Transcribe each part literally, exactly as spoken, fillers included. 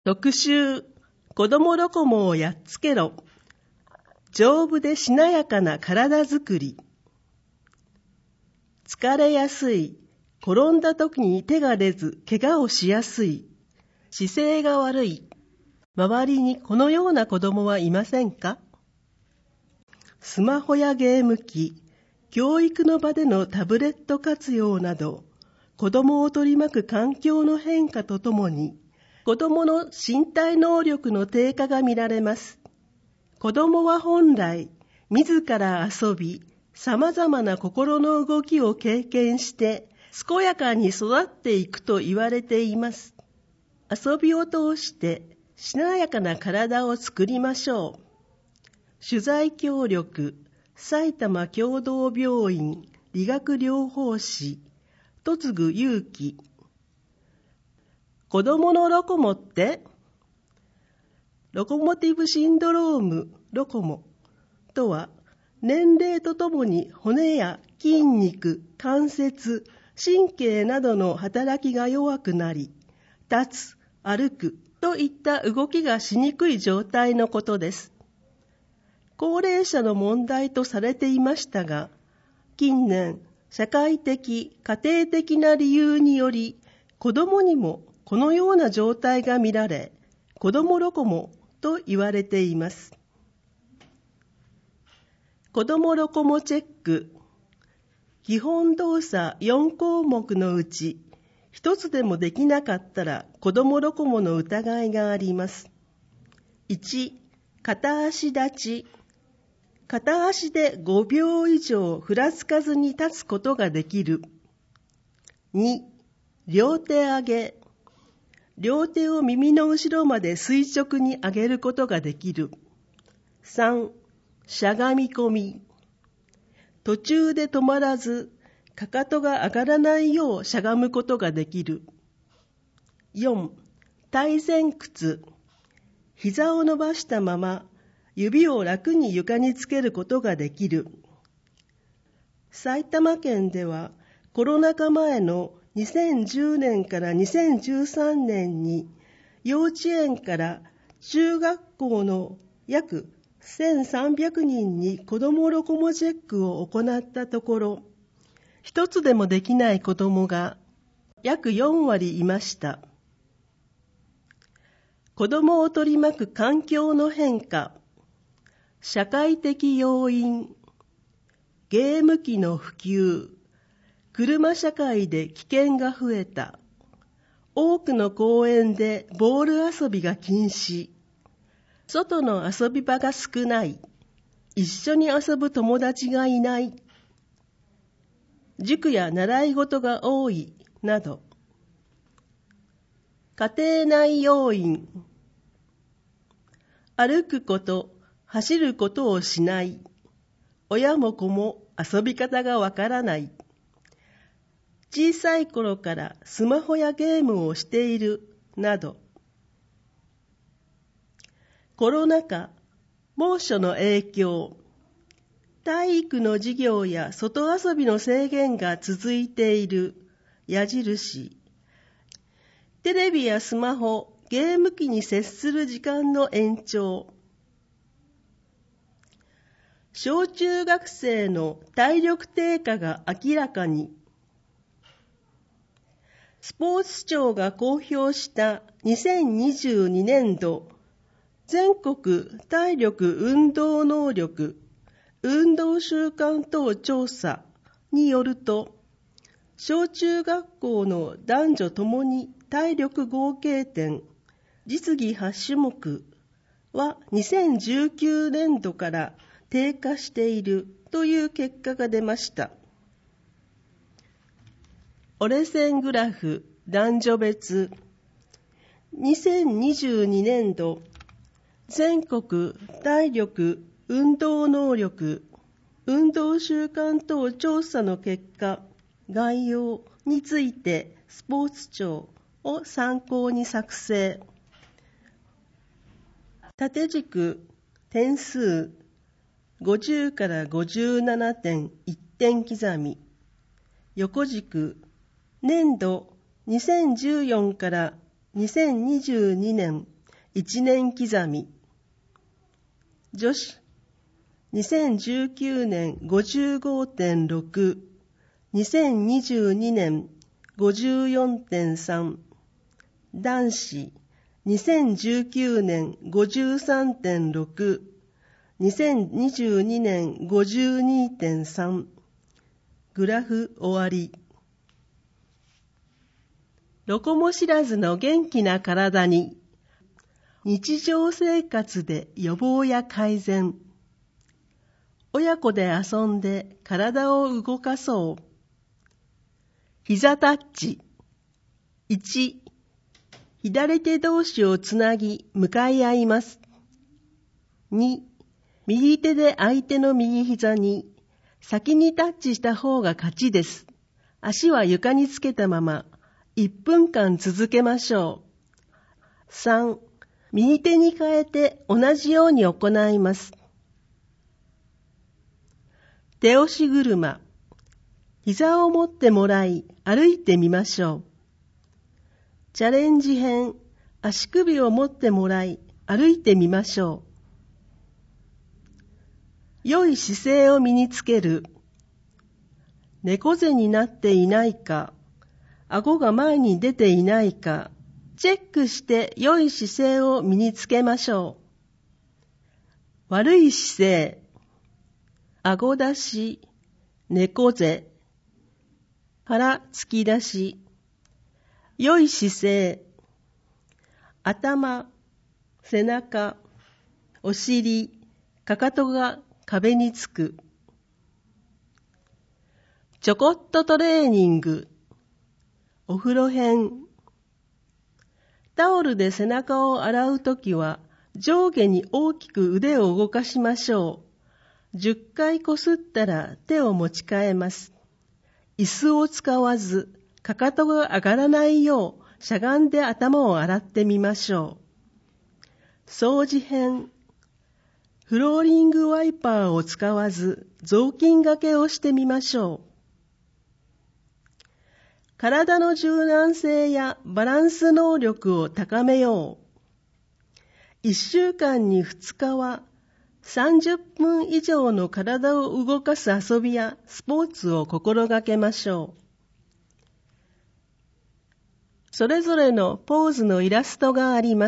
特集、子どもロコモをやっつけろ。丈夫でしなやかな体づくり。疲れやすい、転んだ時に手が出ず怪我をしやすい、姿勢が悪い。周りにこのような子どもはいませんか？スマホやゲーム機、教育の場でのタブレット活用など、子どもを取り巻く環境の変化とともに、子どもの身体能力の低下が見られます。子どもは本来、自ら遊び、様々な心の動きを経験して、健やかに育っていくと言われています。遊びを通して、しなやかな体を作りましょう。取材協力、埼玉協同病院理学療法士、戸次祐樹。子どものロコモって、ロコモティブシンドローム、ロコモとは、年齢とともに骨や筋肉、関節、神経などの働きが弱くなり、立つ、歩くといった動きがしにくい状態のことです。高齢者の問題とされていましたが、近年、社会的、家庭的な理由により、子どもにもこのような状態が見られ、子どもロコモと言われています。子どもロコモチェック。基本動作よん項目のうち、一つでもできなかったら子どもロコモの疑いがあります。いち、片足立ち。片足でごびょう以上ふらつかずに立つことができる。に、両手上げ。両手を耳の後ろまで垂直に上げることができる。さん、しゃがみ込み。途中で止まらず、かかとが上がらないようしゃがむことができる。よん、対前屈。膝を伸ばしたまま、指を楽に床につけることができる。埼玉県ではコロナ禍前のにせんじゅうねんからにせんじゅうさんねんに幼稚園から中学校の約せんさんびゃくにんに子どもロコモチェックを行ったところ、一つでもできない子どもが約よんわりいました。子どもを取り巻く環境の変化、社会的要因、ゲーム機の普及、車社会で危険が増えた、多くの公園でボール遊びが禁止、外の遊び場が少ない、一緒に遊ぶ友達がいない、塾や習い事が多いなど、家庭内要因、歩くこと、走ることをしない。親も子も遊び方がわからない。小さい頃からスマホやゲームをしているなど。コロナ禍、猛暑の影響。体育の授業や外遊びの制限が続いている矢印。テレビやスマホ、ゲーム機に接する時間の延長。小中学生の体力低下が明らかに。スポーツ庁が公表したにせんにじゅうにねんど全国体力運動能力運動習慣等調査によると、小中学校の男女ともに体力合計点、実技はちしゅもくはにせんじゅうきゅうねんどから低下しているという結果が出ました。折れ線グラフ男女別にせんにじゅうにねんど全国体力運動能力運動習慣等調査の結果概要についてスポーツ庁を参考に作成。縦軸点数ごじゅうからごじゅうななてんいってん刻み、横軸年度にせんじゅうよんからにせんにじゅうにねん一年刻み。女子、にせんじゅうきゅうねん ごじゅうごてんろく、にせんにじゅうにねん ごじゅうよんてんさん、男子、にせんじゅうきゅうねん ごじゅうさんてんろく、にせんにじゅうにねん ごじゅうにてんさん。グラフ終わり。ロコモ知らずの元気な体に、日常生活で予防や改善。親子で遊んで体を動かそう。膝タッチ。いち、左手同士をつなぎ向かい合います。に、右手で相手の右膝に先にタッチした方が勝ちです。足は床につけたままいっぷんかん続けましょう。さん、右手に変えて同じように行います。手押し車。膝を持ってもらい歩いてみましょう。チャレンジ編。足首を持ってもらい歩いてみましょう。良い姿勢を身につける。猫背になっていないか、顎が前に出ていないか、チェックして良い姿勢を身につけましょう。悪い姿勢。顎出し、猫背、腹突き出し。良い姿勢。頭、背中、お尻、かかとが壁につく。ちょこっとトレーニング。お風呂編。タオルで背中を洗うときは上下に大きく腕を動かしましょう。じゅっかいこすったら手を持ち替えます。椅子を使わず、かかとが上がらないようしゃがんで頭を洗ってみましょう。掃除編。フローリングワイパーを使わず雑巾がけをしてみましょう。体の柔軟性やバランス能力を高めよう。いっしゅうかんにふつかはさんじゅっぷん以上の体を動かす遊びやスポーツを心がけましょう。それぞれのポーズのイラストがあります。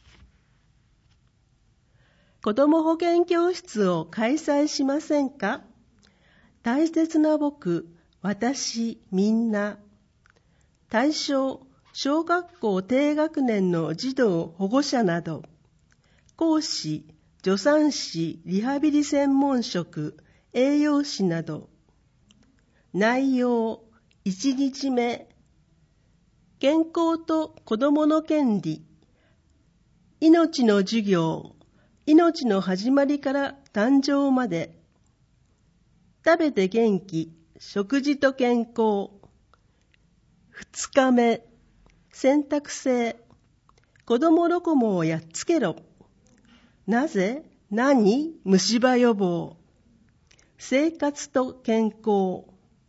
子ども保健教室を開催しませんか？大切な僕、私、みんな。対象、小学校低学年の児童保護者など。講師、助産師、リハビリ専門職、栄養士など。内容、いちにちめ。健康と子どもの権利。命の授業。命の始まりから誕生まで。食べて元気、食事と健康。二日目、選択制。子どもロコモをやっつけろ。なぜ？何？虫歯予防。生活と健康。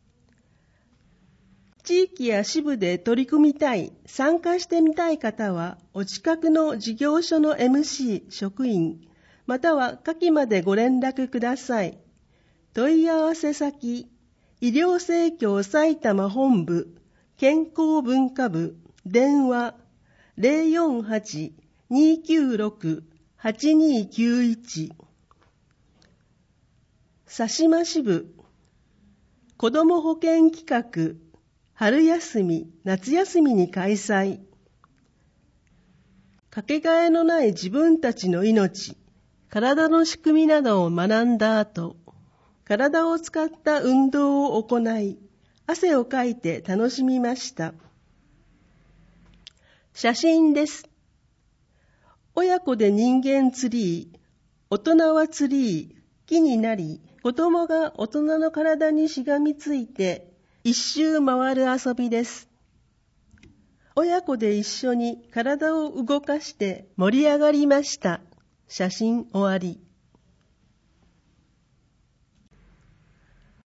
地域や支部で取り組みたい、参加してみたい方は、お近くの事業所の エムシー、職員、または下記までご連絡ください。問い合わせ先、医療生協埼玉本部、健康文化部、電話 ゼロよんはち にーきゅうろく はちにーきゅういち。佐島支部、子ども保健企画、春休み、夏休みに開催。かけがえのない自分たちの命、体の仕組みなどを学んだ後、体を使った運動を行い、汗をかいて楽しみました。写真です。親子で人間ツリー、大人はツリー、木になり、子供が大人の体にしがみついて、一周回る遊びです。親子で一緒に体を動かして盛り上がりました。写真終わり。